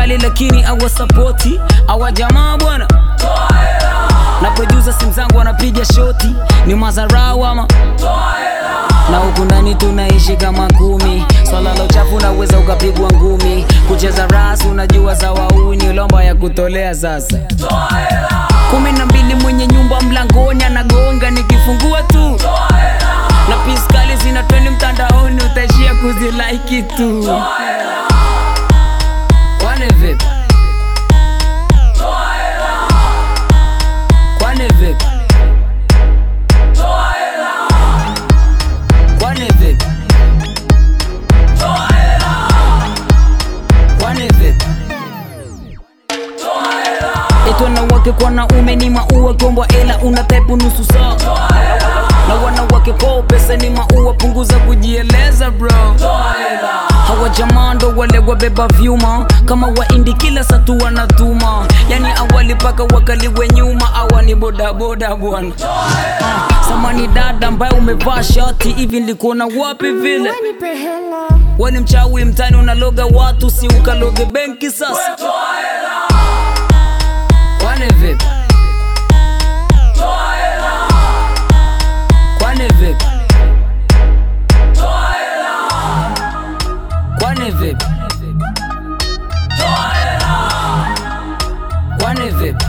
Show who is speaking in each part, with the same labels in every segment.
Speaker 1: kali lakini hawasapoti hawa jamaa bwana. Na producer simu zangu wanapiga shoti, ni madharau ama? Na huku ndani tunaishi kama kumi, swala la uchafu unaweza ukapigwa ngumi. Kucheza rasu unajua za wauni, lomba ya kutolea sasa. 12 mwenye nyumba mlangoni anagonga nikifungua tu. Na piskali zinatrendi mtandaoni utaishia kuzilike tu. Kwane vipi? Kwane vipi? Kwane vipi? Kwane vipi? Eti wanawake kwa naume ni maua, kombo ela unatepu nusu saa. Na wanawake kwa pesa ni maua, punguza kujieleza bro. Hawa jamaa ndo wale wabeba vyuma, kama waindi kila satu wanatuma. Yani awali paka wakaliwe nyuma, hawa ni boda boda bwana. Samani dada ambaye umevaa shati hivi nilikuona wapi vile? Wewe ni mchawi mtani unaloga watu, si ukaloge benki sasa. Kwane vipi? Kwane vipi? Kwane vipi? Kwane vipi?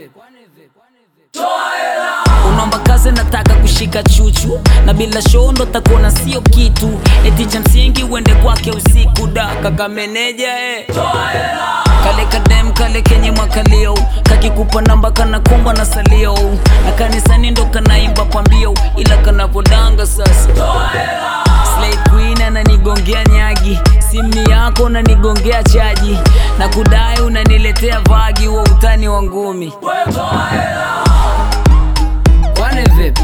Speaker 1: Unaomba kazi nataka kushika chuchu, na bila shondo takuona sio kitu. Eti cha msingi uende kwake usiku da kaka meneja Kale kadem kale kenye makalio, kakikupa namba kana kumba na salio. Na kanisani ndo kanaimba pambio, ila kanavodanga sasa. Slay queen ananigongea nyagi, simu yako unanigongea chaji. Na kudai unaniletea vagi, wa utani wa ngumi. Kwane vipi?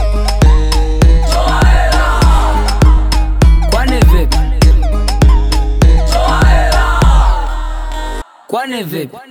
Speaker 1: Kwane vipi? Kwane vipi?